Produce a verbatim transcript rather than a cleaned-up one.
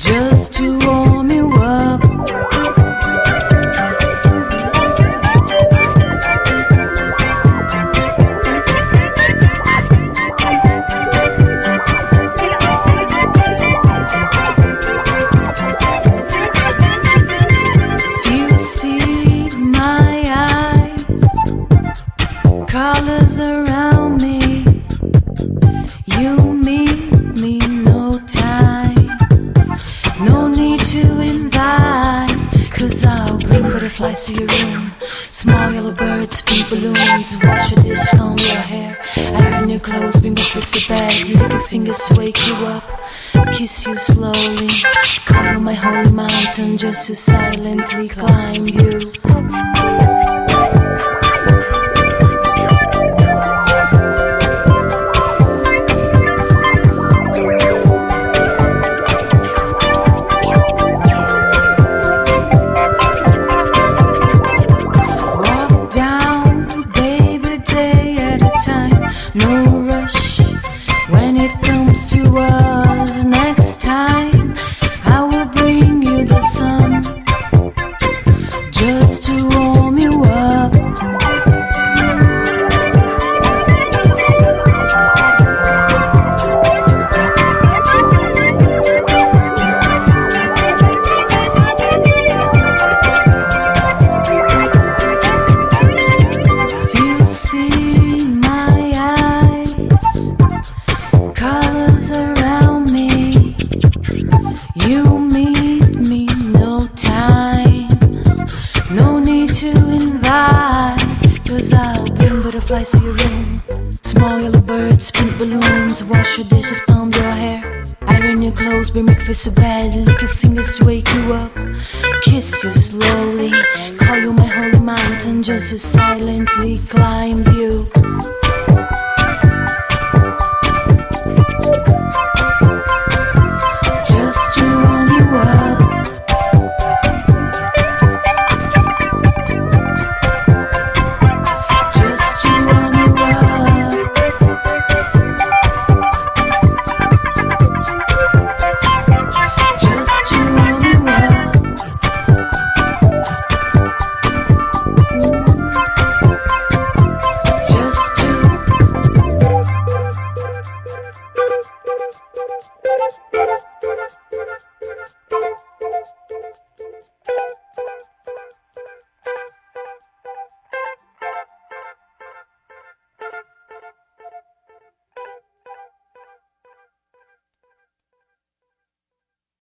just to warm you up. If you see my eyes, colors around me, you meet me no time. No need to invite, cause I'll bring butterflies to your room. Small yellow birds, pink balloons. Wash your dish, comb your hair, iron your clothes, bring breakfast to bed. Lick your fingers to wake you up, kiss you slowly, call you my holy mountain, just to silently climb you. No rush when it comes to us. Next time I will bring you the sun, just to warm you up. If you see my colors around me, you meet me no time. No need to invite, cause I'll bring butterflies to your room. Small yellow birds, pink balloons. Wash your dishes, comb your hair, iron your clothes, bring breakfast to bed. Lick your fingers to wake you up, kiss you slowly, call you my holy mountain, just to silently climb you.